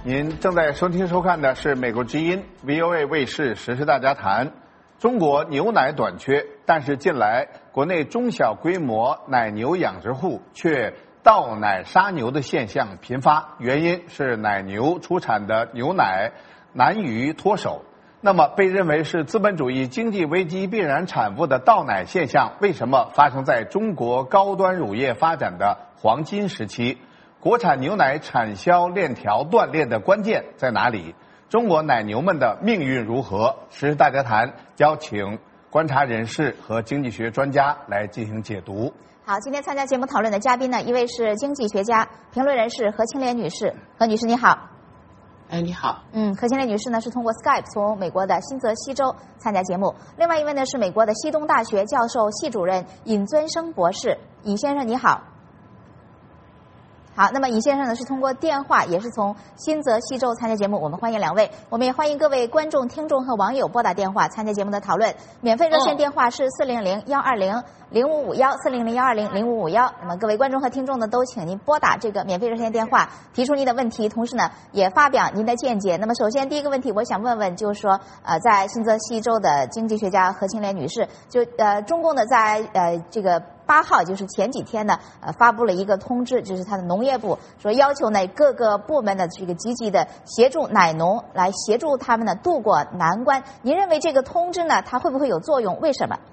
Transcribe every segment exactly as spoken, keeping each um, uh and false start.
您正在收听收看的是美国之音 V O A 卫视时事大家谈。中国牛奶短缺，但是近来国内中小规模奶牛养殖户却倒奶杀牛的现象频发，原因是奶牛出产的牛奶难于脱手。那么被认为是资本主义经济危机必然产物的倒奶现象，为什么发生在中国高端乳业发展的黄金时期？国产牛奶产销链条断裂的关键在哪里？中国奶牛们的命运如何？时事大家谈邀请观察人士和经济学专家来进行解读。 好，今天参加节目讨论的嘉宾呢，一位是经济学家、评论人士何清莲女士。何女士你好。 哎，你好。 嗯，何清莲女士呢是通过 Skype 从美国的新泽西州参加节目。另外一位呢是美国的西东大学教授系主任尹尊生博士。尹先生你好。好，那么尹先生呢是通过电话，也是从新泽西州参加节目，我们欢迎两位。我们也欢迎各位观众、听众和网友拨打电话参加节目的讨论。免费热线电话是四零零幺二零零五五幺四零零幺二零零五五幺。那么各位观众和听众呢，都请您拨打这个免费热线电话，提出您的问题，同时呢也发表您的见解。那么首先第一个问题，我想问问，就是说，呃，在新泽西州的经济学家何清莲女士，就呃中共呢在呃这个。八号就是前几天呢，呃，发布了一个通知，就是他的农业部说要求呢各个部门的这个积极的协助奶农，来协助他们呢渡过难关。您认为这个通知呢，它会不会有作用？为什么？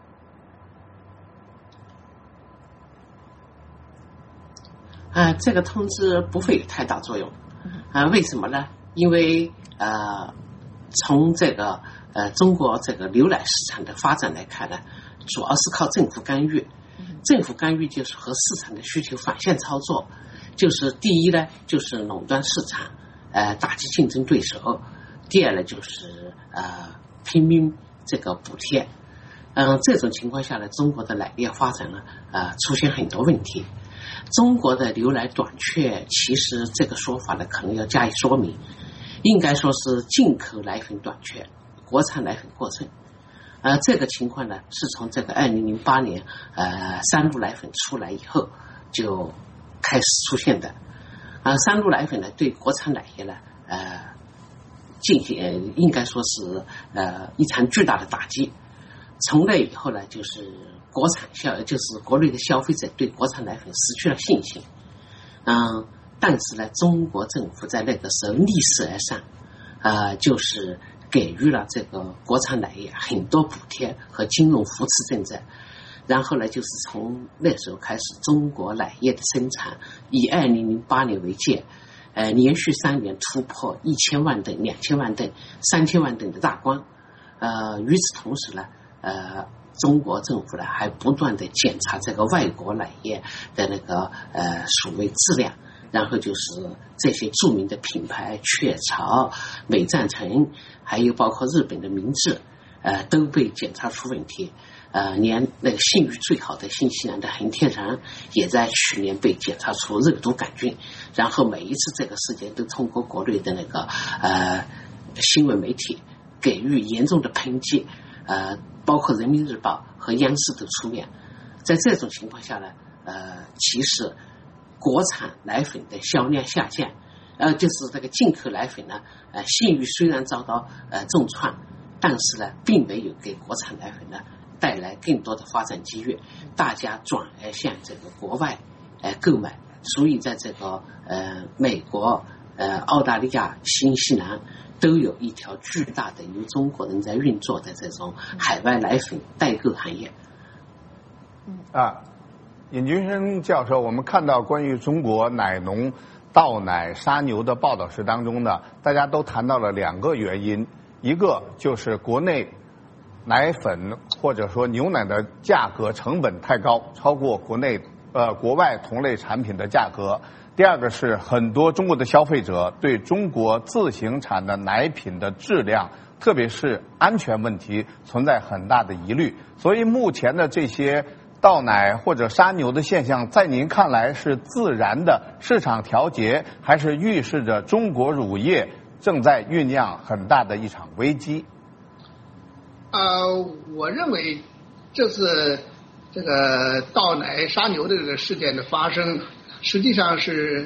啊，这个通知不会有太大作用。啊，为什么呢？因为呃，从这个呃中国这个牛奶市场的发展来看呢，主要是靠政府干预。政府干预就是和市场的需求反向操作，就是第一呢，就是垄断市场，呃，打击竞争对手；第二呢，就是呃拼命这个补贴。嗯、呃，这种情况下呢，中国的奶业发展呢，呃，出现很多问题。中国的牛奶短缺，其实这个说法呢，可能要加以说明，应该说是进口奶粉短缺，国产奶粉过剩。呃，这个情况呢，是从这个二零零八年呃三鹿奶粉出来以后就开始出现的。啊、呃，三鹿奶粉呢对国产奶业呢呃进行、呃、应该说是呃一场巨大的打击。从那以后呢，就是国产消就是国内的消费者对国产奶粉失去了信心。嗯、呃，但是呢，中国政府在那个时候逆势而上，呃，就是给予了这个国产奶业很多补贴和金融扶持政策，然后呢，就是从那时候开始，中国奶业的生产以二零零八年为界，呃，连续三年突破一千万吨、两千万吨、三千万吨的大关。呃，与此同时呢，呃，中国政府呢还不断的检查这个外国奶业的那个呃所谓质量。然后就是这些著名的品牌雀巢、美赞臣，还有包括日本的明治，呃，都被检查出问题。呃，连那个信誉最好的新西兰的恒天然，也在去年被检查出肉毒杆菌。然后每一次这个事件都通过国内的那个呃新闻媒体给予严重的抨击，呃，包括人民日报和央视都出面。在这种情况下呢，呃，其实国产奶粉的销量下降，呃，就是这个进口奶粉呢，呃，信誉虽然遭到呃重创，但是呢，并没有给国产奶粉呢带来更多的发展机遇，大家转而向这个国外呃购买，所以在这个呃美国、呃澳大利亚、新西兰都有一条巨大的由中国人在运作的这种海外奶粉代购行业。 嗯啊。尹军生教授，我们看到关于中国奶农倒奶杀牛的报道时当中呢，大家都谈到了两个原因，一个就是国内奶粉或者说牛奶的价格成本太高，超过国内呃国外同类产品的价格；第二个是很多中国的消费者对中国自行产的奶品的质量，特别是安全问题存在很大的疑虑，所以目前的这些倒奶或者杀牛的现象，在您看来是自然的市场调节，还是预示着中国乳业正在酝酿很大的一场危机？ 呃，我认为这次这个倒奶杀牛的这个事件的发生，实际上是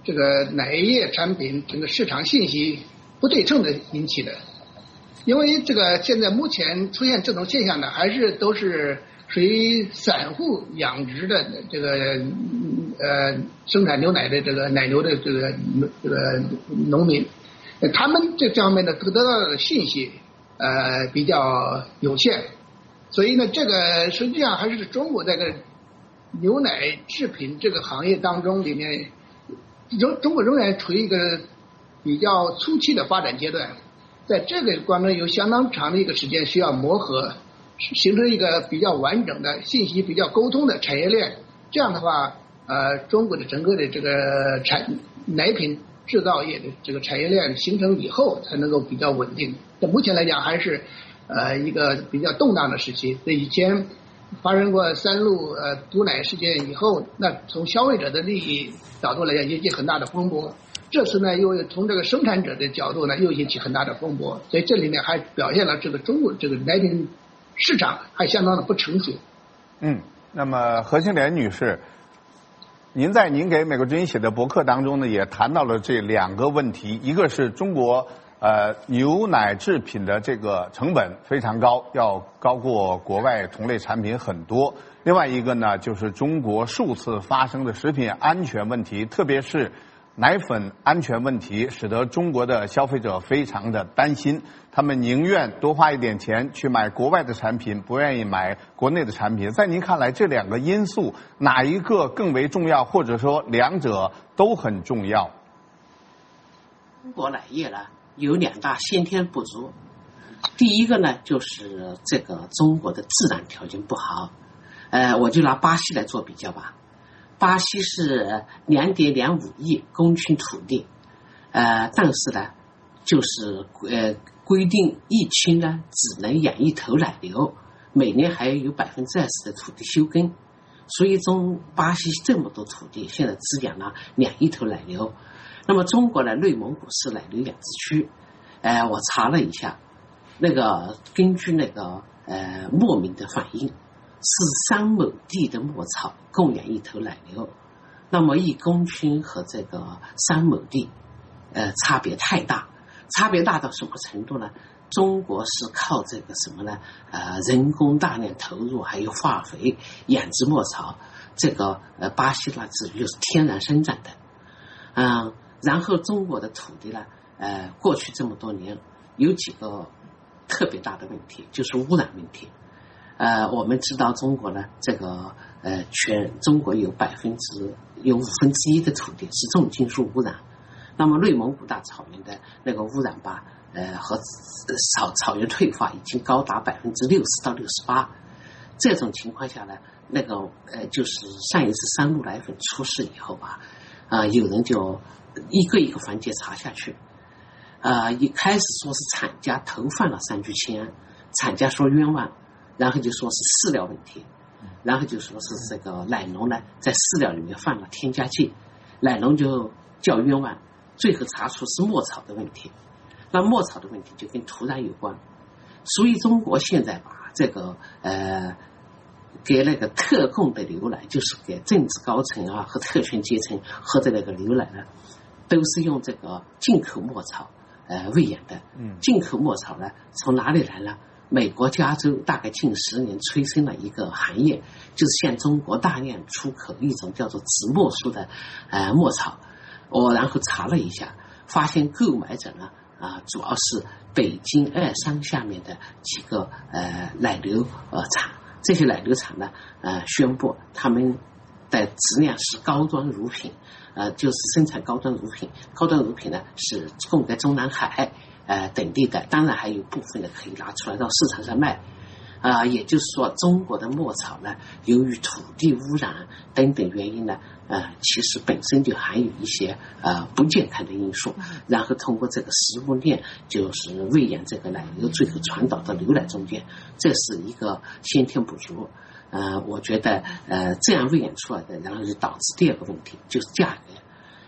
这个奶业产品整个市场信息不对称的引起的。因为这个现在目前出现这种现象呢，还是都是属于散户养殖的这个呃生产牛奶的这个奶牛的这个这个农民，他们这方面呢得到的信息呃比较有限，所以呢这个实际上还是中国这个牛奶制品这个行业当中里面，中中国仍然处于一个比较初期的发展阶段。在这个过程中有相当长的一个时间需要磨合，形成一个比较完整的信息比较沟通的产业链。这样的话，呃，中国的整个的这个产奶品制造业的这个产业链形成以后，才能够比较稳定。在目前来讲，还是呃一个比较动荡的时期。在以前发生过三鹿呃毒奶事件以后，那从消费者的利益角度来讲，引起很大的风波。这次呢，又从这个生产者的角度呢，又引起很大的风波，所以这里面还表现了这个中国这个奶品市场还相当的不成熟。 嗯，那么何庆莲女士，您在您给美国之音写的博客当中呢，也谈到了这两个问题，一个是中国呃牛奶制品的这个成本非常高，要高过国外同类产品很多。另外一个呢，就是中国数次发生的食品安全问题，特别是奶粉安全问题，使得中国的消费者非常的担心，他们宁愿多花一点钱去买国外的产品，不愿意买国内的产品。在您看来，这两个因素哪一个更为重要，或者说两者都很重要？ 中国奶业呢有两大先天不足，第一个呢就是这个中国的自然条件不好，呃，我就拿巴西来做比较吧。巴西是两点两五亿公顷土地，呃，但是呢，就是呃规定一区呢只能养一头奶牛，每年还有百分之二十的土地休耕，所以中巴西这么多土地，现在只养了两亿头奶牛。那么中国的内蒙古是奶牛养殖区，呃，我查了一下，那个根据那个呃牧民的反映。是三亩地的牧草供养一头奶牛，那么一公顷和这个三亩地，呃，差别太大，差别大到什么程度呢？中国是靠这个什么呢？呃，人工大量投入，还有化肥养殖牧草，这个呃，巴西呢只就是天然生长的，嗯、呃，然后中国的土地呢，呃，过去这么多年有几个特别大的问题，就是污染问题。呃，我们知道中国呢，这个呃，全中国有百分之有五分之一的土地是重金属污染，那么内蒙古大草原的那个污染吧，呃，和草草原退化已经高达百分之六十到六十八。这种情况下呢，那个呃，就是上一次三鹿奶粉出事以后吧，啊、呃，有人就一个一个环节查下去，啊、呃，一开始说是厂家投放了三聚氰胺，厂家说冤枉。然后就说是饲料问题，然后就说是这个奶农呢在饲料里面放了添加剂，奶农就叫冤枉，最后查出是牧草的问题。那牧草的问题就跟土壤有关，所以中国现在把这个呃给那个特供的牛奶，就是给政治高层啊和特权阶层喝的那个牛奶呢，都是用这个进口牧草呃喂养的。嗯，进口牧草呢从哪里来呢？美国加州大概近十年催生了一个行业，就是向中国大量出口一种叫做紫茉素的呃牧草。我然后查了一下，发现购买者呢啊、呃、主要是北京二商下面的几个呃奶牛呃厂，这些奶牛厂呢呃宣布他们的质量是高端乳品，呃就是生产高端乳品，高端乳品呢是供给中南海。呃，等地的，当然还有部分的可以拿出来到市场上卖，啊、呃，也就是说，中国的牧草呢，由于土地污染等等原因呢，呃，其实本身就含有一些呃不健康的因素，然后通过这个食物链，就是喂养这个奶牛，最后传导到牛奶中间，这是一个先天不足。呃，我觉得呃这样喂养出来的，然后就导致第二个问题，就是价格。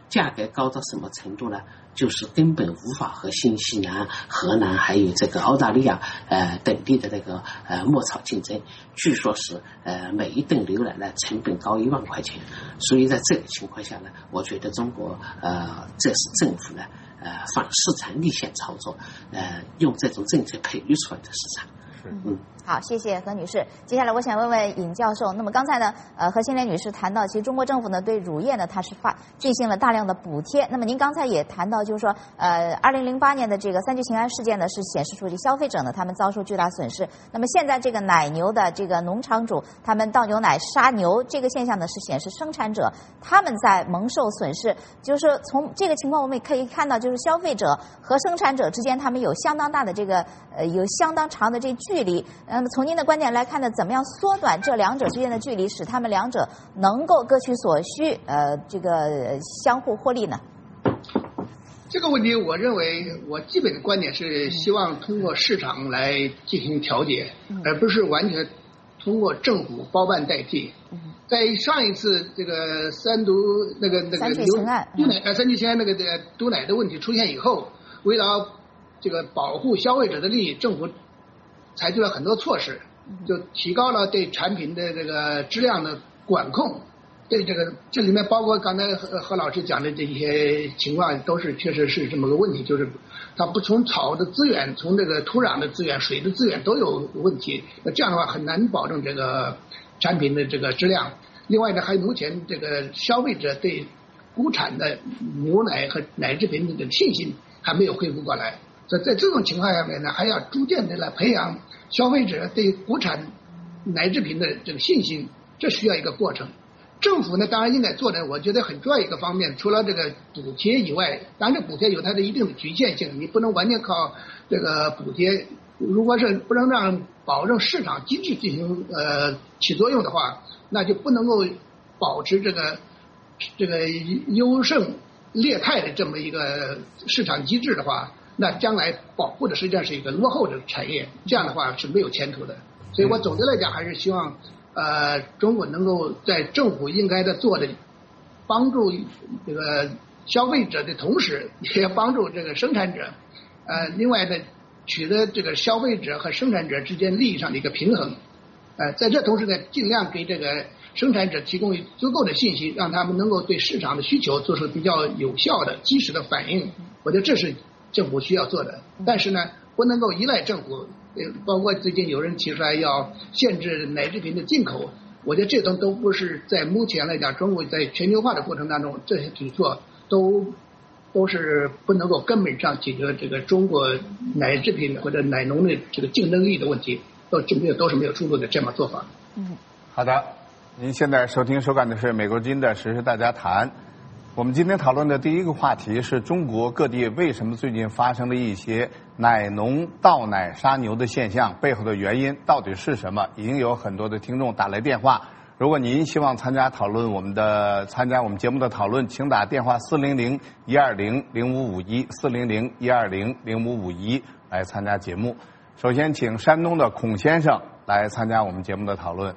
价格高到什么程度呢？就是根本无法和新西兰、荷兰还有这个澳大利亚呃等地的那个呃牧草竞争。据说是呃每一吨牛奶呢成本高一万块钱，所以在这个情况下呢，我觉得中国呃这是政府呢呃反市场逆向操作，呃用这种政策培育出来的市场。 嗯，好，谢谢何女士。接下来我想问问尹教授，那么刚才呢，呃，何新莲女士谈到，其实中国政府呢对乳业呢它是发进行了大量的补贴。那么您刚才也谈到，就是说，呃，二零零八年的这个三聚氰胺事件呢，是显示出这消费者呢他们遭受巨大损失。那么现在这个奶牛的这个农场主他们倒牛奶杀牛这个现象呢，是显示生产者他们在蒙受损失。就是从这个情况我们也可以看到，就是消费者和生产者之间他们有相当大的这个呃有相当长的这距离。那么从您的观点来看呢，怎么样缩短这两者之间的距离，使他们两者能够各取所需，呃，这个相互获利呢？ 这个问题，我认为我基本的观点是希望通过市场来进行调节，嗯、而不是完全通过政府包办代替。嗯、在上一次这个三毒那个那个牛毒奶呃三聚氰胺那个的毒奶的问题出现以后，为了这个保护消费者的利益，政府采取了很多措施，就提高了对产品的这个质量的管控。对这个这里面包括刚才何何老师讲的这些情况，都是确实是这么个问题，就是它不从草的资源，从这个土壤的资源、水的资源都有问题。那这样的话很难保证这个产品的这个质量。另外呢，还有目前这个消费者对国产的牛奶和奶制品的信心还没有恢复过来。所以在这种情况下面呢，还要逐渐的来培养消费者对国产奶制品的这个信心，这需要一个过程。政府呢，当然应该做的，我觉得很重要一个方面，除了这个补贴以外，当然这补贴有它的一定的局限性，你不能完全靠这个补贴。如果是不能让保证市场机制进行呃起作用的话，那就不能够保持这个这个优胜劣汰的这么一个市场机制的话，那将来保护的实际上是一个落后的产业，这样的话是没有前途的。所以我总的来讲还是希望呃中国能够在政府应该的做的帮助这个消费者的同时，也要帮助这个生产者，呃另外呢取得这个消费者和生产者之间利益上的一个平衡，呃在这同时呢尽量给这个生产者提供足够的信息，让他们能够对市场的需求做出比较有效的及时的反应。我觉得这是政府需要做的，但是呢不能够依赖政府，包括最近有人提出来要限制奶制品的进口，我觉得这种都不是在目前来讲中国在全球化的过程当中，这些举措都都是不能够根本上解决这个中国奶制品或者奶农的这个竞争力的问题，都这没有都是没有出路的这么做法。 嗯，好的，您现在收听收看的是美国之音的时事大家谈。我们今天讨论的第一个话题是中国各地为什么最近发生了一些奶农倒奶杀牛的现象，背后的原因到底是什么？已经有很多的听众打来电话。如果您希望参加讨论我们的参加我们节目的讨论，请打电话四零零一二零零五五一四零零一二零零五五一来参加节目。首先，请山东的孔先生来参加我们节目的讨论。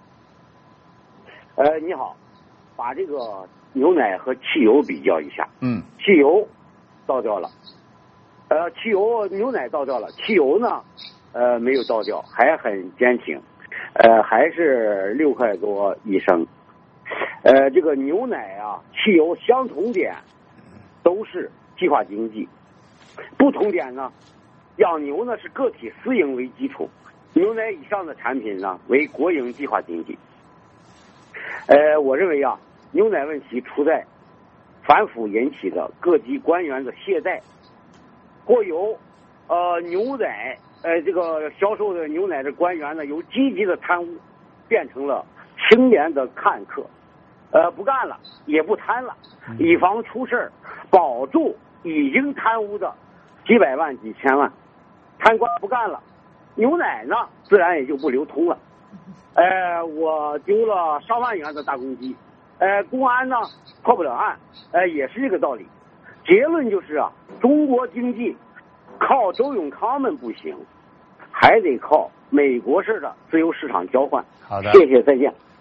呃，你好，把这个牛奶和汽油比较一下。 嗯， 汽油倒掉了，呃，汽油牛奶倒掉了，汽油呢，呃，没有倒掉，还很坚挺，呃，还是六块多一升。呃，这个牛奶啊，汽油相同点都是计划经济，不同点呢，养牛呢是个体私营为基础，牛奶以上的产品呢为国营计划经济。呃，我认为啊，牛奶问题出在反腐引起的各级官员的懈怠，或有呃牛奶呃这个销售的牛奶的官员呢，由积极的贪污变成了轻言的看客，呃不干了也不贪了，以防出事儿，保住已经贪污的几百万几千万，贪官不干了，牛奶呢自然也就不流通了。呃，我丢了上万元的大公鸡，呃，公安呢破不了案，呃，也是这个道理。结论就是啊，中国经济靠周永康们不行，还得靠美国式的自由市场交换。 好的， 谢谢，再见。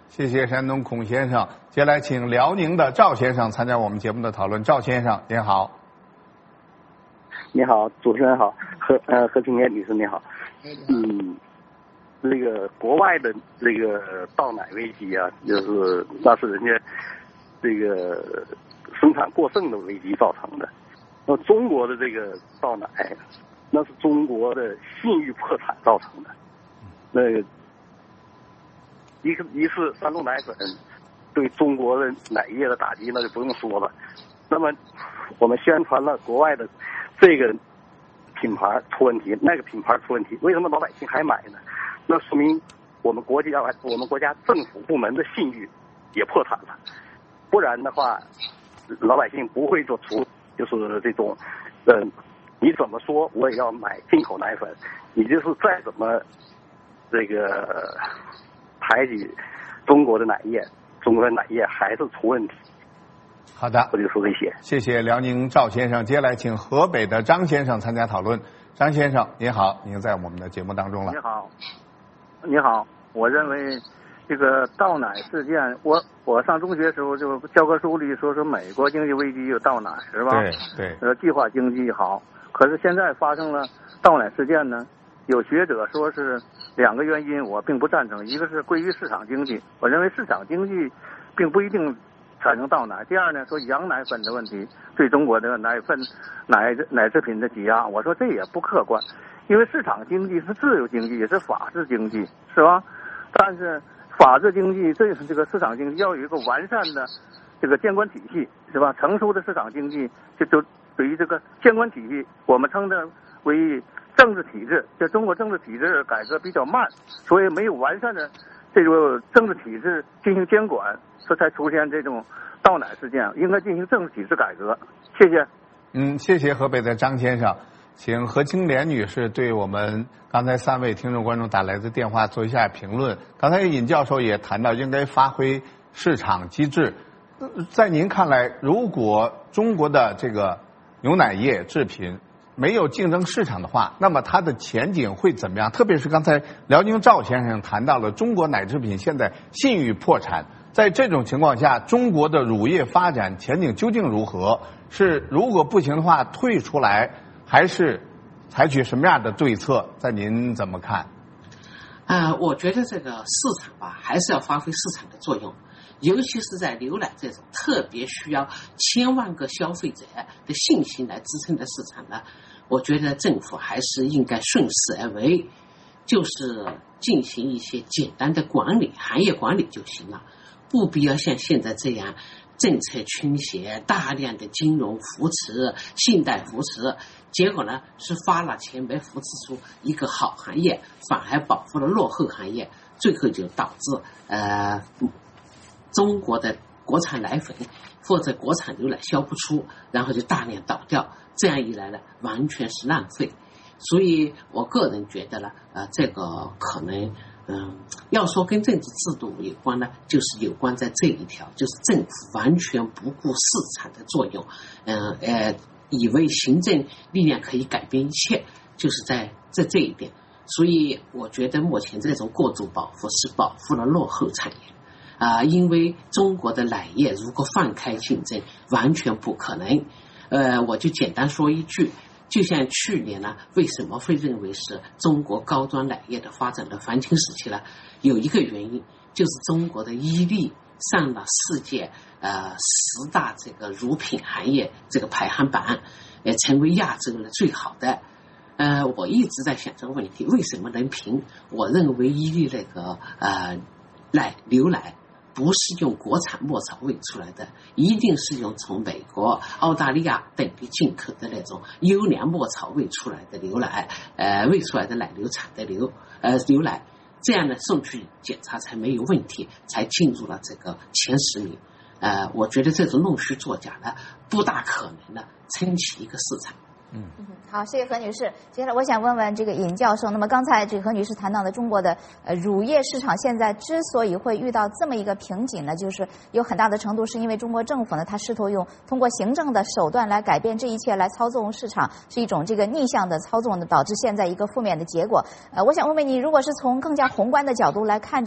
谢谢山东孔先生。接下来请辽宁的赵先生参加我们节目的讨论。赵先生，您好。 你好，主持人好，何呃何青莲女士你好。嗯，那个国外的这个倒奶危机啊，就是那是人家这个生产过剩的危机造成的。那中国的这个倒奶，那是中国的信誉破产造成的。那个一个一是山东奶粉对中国的奶业的打击，那就不用说了。那么我们宣传了国外的这个品牌出问题，那个品牌出问题，为什么老百姓还买呢？那说明我们国家我们国家政府部门的信誉也破产了。不然的话，老百姓不会做出就是这种，呃，你怎么说我也要买进口奶粉，你就是再怎么这个排挤中国的奶业，中国的奶业还是出问题。 好的， 我就说这些。 谢谢辽宁赵先生。接下来请河北的张先生参加讨论。张先生，您好，您在我们的节目当中了。 你好，你好。我认为这个倒奶事件，我我上中学时候就教科书里说说美国经济危机有倒奶是吧？ 对对。 呃，计划经济好，可是现在发生了倒奶事件呢，有学者说是两个原因，我并不赞成。一个是归于市场经济，我认为市场经济并不一定产生倒奶。第二呢，说羊奶粉的问题对中国的奶粉、奶奶制品的挤压，我说这也不客观，因为市场经济是自由经济，也是法治经济，是吧？但是法治经济这这个市场经济要有一个完善的这个监管体系，是吧？成熟的市场经济就就对于这个监管体系，我们称之为政治体制。这中国政治体制改革比较慢，所以没有完善的这个政治体制进行监管，这才出现这种倒奶事件。应该进行政治体制改革。谢谢。 嗯，谢谢河北的张先生。请何青莲女士对我们刚才三位听众观众打来的电话做一下评论。刚才尹教授也谈到应该发挥市场机制，在您看来，如果中国的这个牛奶业制品没有竞争市场的话，那么它的前景会怎么样？特别是刚才辽宁赵先生谈到了中国奶制品现在信誉破产，在这种情况下，中国的乳业发展前景究竟如何？是如果不行的话退出来，还是采取什么样的对策？在您怎么看？ 呃，我觉得这个市场吧，还是要发挥市场的作用，尤其是在牛奶这种特别需要千万个消费者的信心来支撑的市场呢，我觉得政府还是应该顺势而为，就是进行一些简单的管理，行业管理就行了，不必要像现在这样政策倾斜，大量的金融扶持、信贷扶持，结果呢是花了钱没扶持出一个好行业，反而保护了落后行业，最后就导致呃中国的国产奶粉或者国产牛奶销不出，然后就大量倒掉，这样一来呢，完全是浪费。所以我个人觉得呢，呃，这个可能。嗯，要说跟政治制度有关呢，就是有关在这一条，就是政府完全不顾市场的作用，嗯呃，以为行政力量可以改变一切，就是在在这一点。所以我觉得目前这种过度保护是保护了落后产业啊、呃，因为中国的奶业如果放开竞争，完全不可能。呃，我就简单说一句。就像去年呢，为什么会认为是中国高端奶业的发展的黄金时期呢？有一个原因就是中国的伊利上了世界呃十大这个乳品行业这个排行榜，呃成为亚洲的最好的。呃，我一直在想这个问题，为什么能评？我认为伊利那个呃奶牛奶。不是用国产牧草喂出来的，一定是用从美国、澳大利亚等地进口的那种优良牧草喂出来的牛奶，呃，喂出来的奶牛产的牛，呃，牛奶，这样呢送去检查才没有问题，才进入了这个前十名。呃，我觉得这种弄虚作假呢，不大可能呢撑起一个市场。 嗯， 好，谢谢何女士。接下来我想问问这个尹教授，那么刚才这个何女士谈到的中国的呃乳业市场现在之所以会遇到这么一个瓶颈呢，就是有很大的程度是因为中国政府呢，它试图用通过行政的手段来改变这一切，来操纵市场，是一种这个逆向的操纵呢，导致现在一个负面的结果。呃，我想问问你，如果是从更加宏观的角度来看这个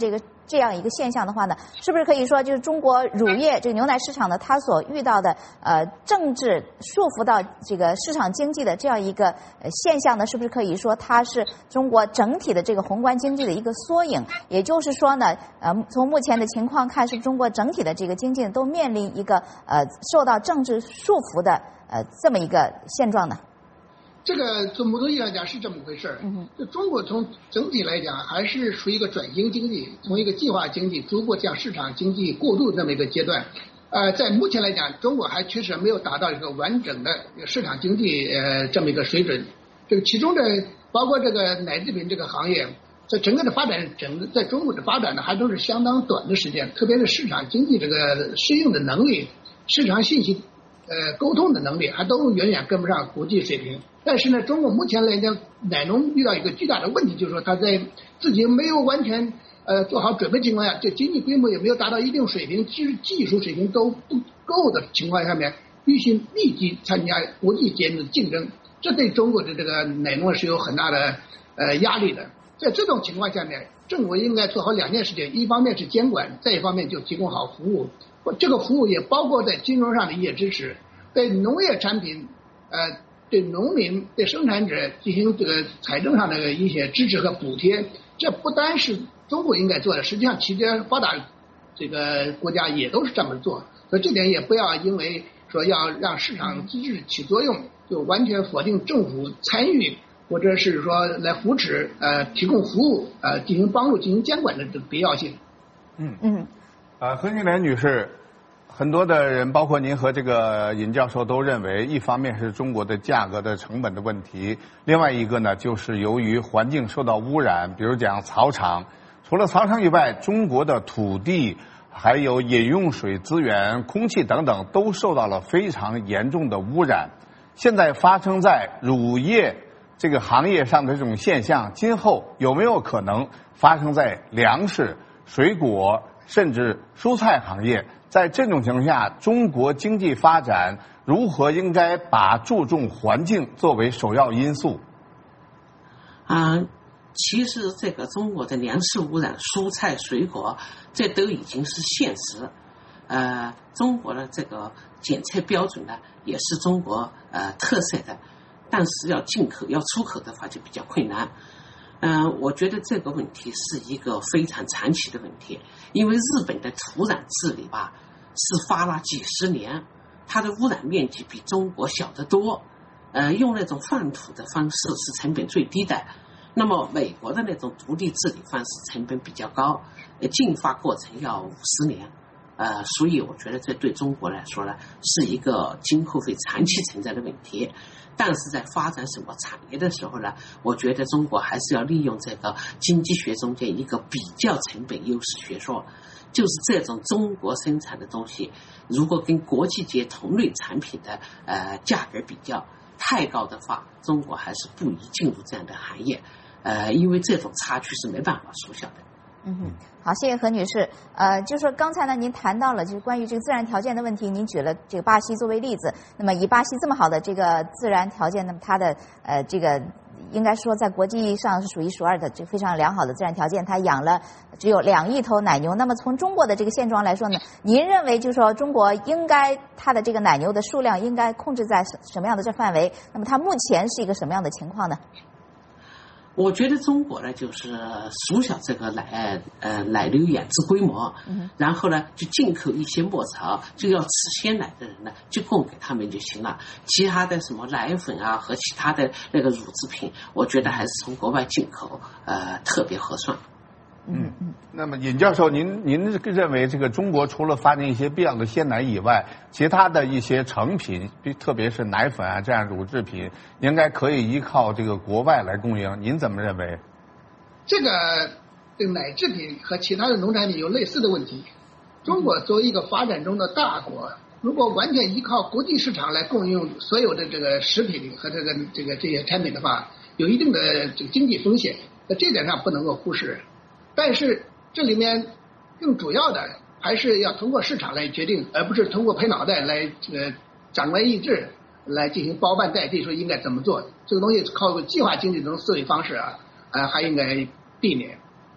这样一个现象的话呢，是不是可以说就是中国乳业这个牛奶市场呢，它所遇到的呃政治束缚到这个市场经济的这样一个呃现象呢，是不是可以说它是中国整体的这个宏观经济的一个缩影？也就是说呢，呃，从目前的情况看，是中国整体的这个经济都面临一个呃受到政治束缚的呃这么一个现状呢？ 这个从某种意义上讲是这么回事儿。 嗯， 就中国从整体来讲还是属于一个转型经济，从一个计划经济逐步向市场经济过渡这么一个阶段。呃，在目前来讲，中国还确实没有达到一个完整的市场经济呃这么一个水准。这个其中的包括这个奶制品这个行业，在整个的发展，整个在中国的发展呢，还都是相当短的时间，特别是市场经济这个适应的能力、市场信息呃沟通的能力，还都远远跟不上国际水平。但是呢，中国目前来讲，奶农遇到一个巨大的问题，就是说他在自己没有完全呃做好准备情况下，这经济规模也没有达到一定水平，技技术水平都不够的情况下面，必须立即参加国际间的竞争，这对中国的这个奶农是有很大的呃压力的。在这种情况下面，政府应该做好两件事情，一方面是监管，再一方面就提供好服务。这个服务也包括在金融上的一些支持，对农业产品呃。对农民、对生产者进行这个财政上的一些支持和补贴，这不单是中国应该做的，实际上其他发达这个国家也都是这么做。所以这点也不要因为说要让市场机制起作用，就完全否定政府参与或者是说来扶持、呃提供服务、呃进行帮助、进行监管的这个必要性。 嗯嗯，呃，何庆莲女士。很多的人，包括您和这个尹教授都认为，一方面是中国的价格的成本的问题，另外一个呢，就是由于环境受到污染，比如讲草场，除了草场以外，中国的土地、还有饮用水资源、空气等等，都受到了非常严重的污染。现在发生在乳业这个行业上的这种现象，今后有没有可能发生在粮食、水果甚至蔬菜行业？在这种情况下，中国经济发展如何应该把注重环境作为首要因素？ 啊、呃，其实这个中国的粮食污染、蔬菜、水果，这都已经是现实。呃，中国的这个检测标准呢，也是中国呃特色的，但是要进口、要出口的话就比较困难。嗯、呃，我觉得这个问题是一个非常长期的问题，因为日本的土壤治理吧是发了几十年，它的污染面积比中国小得多，呃，用那种放土的方式是成本最低的。那么美国的那种独立治理方式成本比较高，呃，进化过程要五十年，呃，所以我觉得这对中国来说呢是一个今后会长期存在的问题。但是在发展什么产业的时候呢，我觉得中国还是要利用这个经济学中间一个比较成本优势学说，就是这种中国生产的东西，如果跟国际间同类产品的呃价格比较太高的话，中国还是不宜进入这样的行业，呃，因为这种差距是没办法缩小的。 嗯哼，好，谢谢何女士。呃，就是说刚才呢，您谈到了就是关于这个自然条件的问题，您举了这个巴西作为例子。那么以巴西这么好的这个自然条件，那么它的呃这个应该说在国际上是数一数二的这个非常良好的自然条件，它养了只有两亿头奶牛。那么从中国的这个现状来说呢，您认为就是说中国应该它的这个奶牛的数量应该控制在什么样的这范围？那么它目前是一个什么样的情况呢？ 我觉得中国呢，就是缩小这个奶呃奶牛养殖规模，嗯、然后呢就进口一些牧草，就要吃鲜奶的人呢就供给他们就行了。其他的什么奶粉啊和其他的那个乳制品，我觉得还是从国外进口呃特别合算。 嗯嗯，那么尹教授，您您认为这个中国除了发展一些必要的鲜奶以外，其他的一些成品，特别是奶粉啊这样乳制品，应该可以依靠这个国外来供应？您怎么认为？ 这个这个奶制品和其他的农产品有类似的问题。中国作为一个发展中的大国，如果完全依靠国际市场来供应所有的这个食品和这个这个这些产品的话，有一定的这个经济风险，在这点上不能够忽视。但是这里面更主要的还是要通过市场来决定，而不是通过拍脑袋来呃长官意志来进行包办代替，说应该怎么做。这个东西靠计划经济这种思维方式啊，呃还应该避免。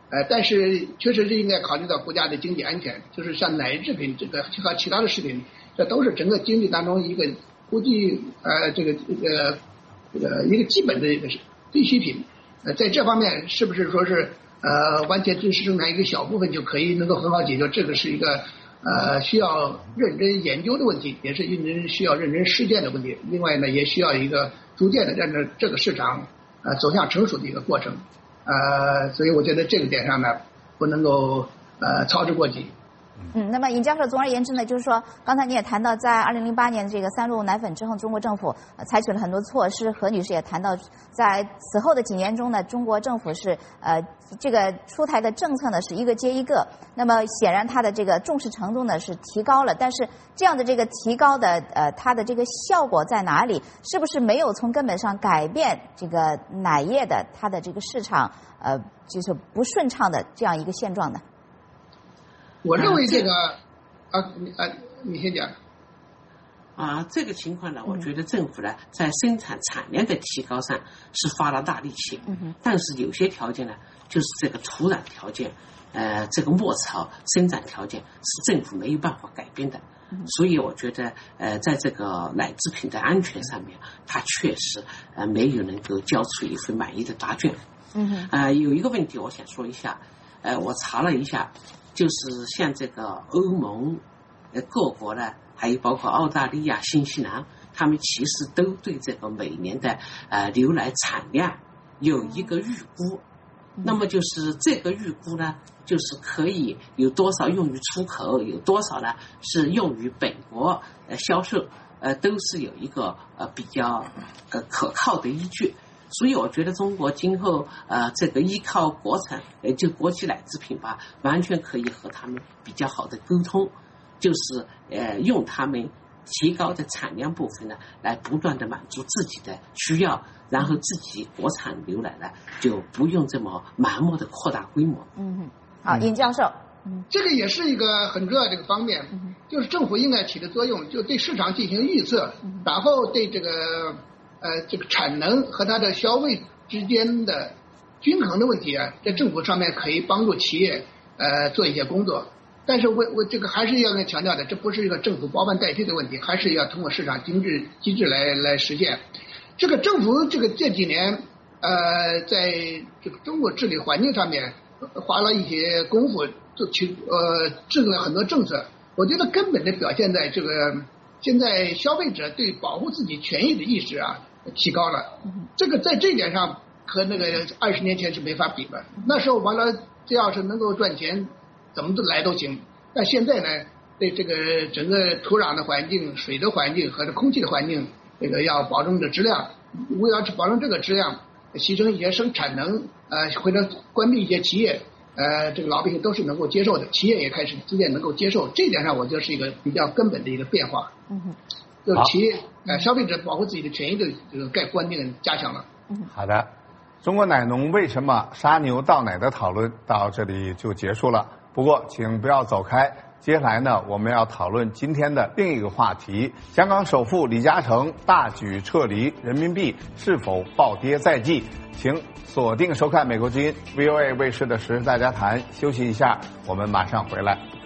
呃，但是确实是应该考虑到国家的经济安全，就是像奶制品这个和其他的食品，这都是整个经济当中一个估计呃这个这个这个一个基本的一个必需品。呃，在这方面是不是说是呃完全只是生产一个小部分就可以能够很好解决？这个是一个呃需要认真研究的问题，也是认真需要认真实践的问题。另外呢，也需要一个逐渐的让这这个市场呃走向成熟的一个过程。呃，所以我觉得这个点上呢，不能够呃操之过急。 嗯，那么尹教授，总而言之呢，就是说，刚才你也谈到，在二零零八年这个三鹿奶粉之后，中国政府、呃、采取了很多措施。何女士也谈到，在此后的几年中呢，中国政府是呃这个出台的政策呢是一个接一个。那么显然它的这个重视程度呢是提高了，但是这样的这个提高的呃它的这个效果在哪里？是不是没有从根本上改变这个奶业的它的这个市场呃就是不顺畅的这样一个现状呢？ 我认为这个啊，啊，你先讲。 啊，这个情况呢，我觉得政府呢在生产产量的提高上是花了大力气，嗯、但是有些条件呢，就是这个土壤条件，呃，这个末槽生长条件是政府没有办法改变的。嗯、所以我觉得，呃，在这个奶制品的安全上面，它确实呃没有能够交出一份满意的答卷。嗯哼。呃，有一个问题我想说一下，呃，我查了一下。就是像这个欧盟呃各国呢，还有包括澳大利亚、新西兰，他们其实都对这个每年的呃牛奶产量有一个预估。那么就是这个预估呢，就是可以有多少用于出口，有多少呢是用于本国呃销售，呃都是有一个呃比较呃可靠的依据。所以我觉得中国今后呃这个依靠国产呃就国际奶制品吧，完全可以和他们比较好的沟通，就是呃用他们提高的产量部分呢，来不断的满足自己的需要，然后自己国产牛奶呢就不用这么盲目的扩大规模。 嗯，好，尹教授。 嗯，这个也是一个很重要的一个方面，嗯、就是政府应该起的作用，就对市场进行预测，嗯、然后对这个。呃，这个产能和它的消费之间的均衡的问题啊，在政府上面可以帮助企业呃做一些工作，但是我我这个还是要强调的，这不是一个政府包办代替的问题，还是要通过市场经济机制来来实现。这个政府这个这几年呃，在这个中国治理环境上面花了一些功夫，就去呃制定了很多政策。我觉得根本的表现在这个现在消费者对保护自己权益的意识啊提高了，这个在这一点上和那个二十年前是没法比的。那时候完了，只要是能够赚钱，怎么都来都行。但现在呢，对这个整个土壤的环境、水的环境和这空气的环境，这个要保证这质量。为了保证这个质量，牺牲一些生产能，呃，或者关闭一些企业，呃，这个老百姓都是能够接受的，企业也开始逐渐能够接受。这一点上，我觉得是一个比较根本的一个变化。嗯哼。就企业呃消费者保护自己的权益的这个概观念加强了。 好的，中国奶农为什么杀牛倒奶的讨论到这里就结束了。不过请不要走开，接下来呢我们要讨论今天的另一个话题：香港首富李嘉诚大举撤离，人民币是否暴跌在即？请锁定收看美国之音 V O A 卫视的《时事大家谈》，休息一下，我们马上回来。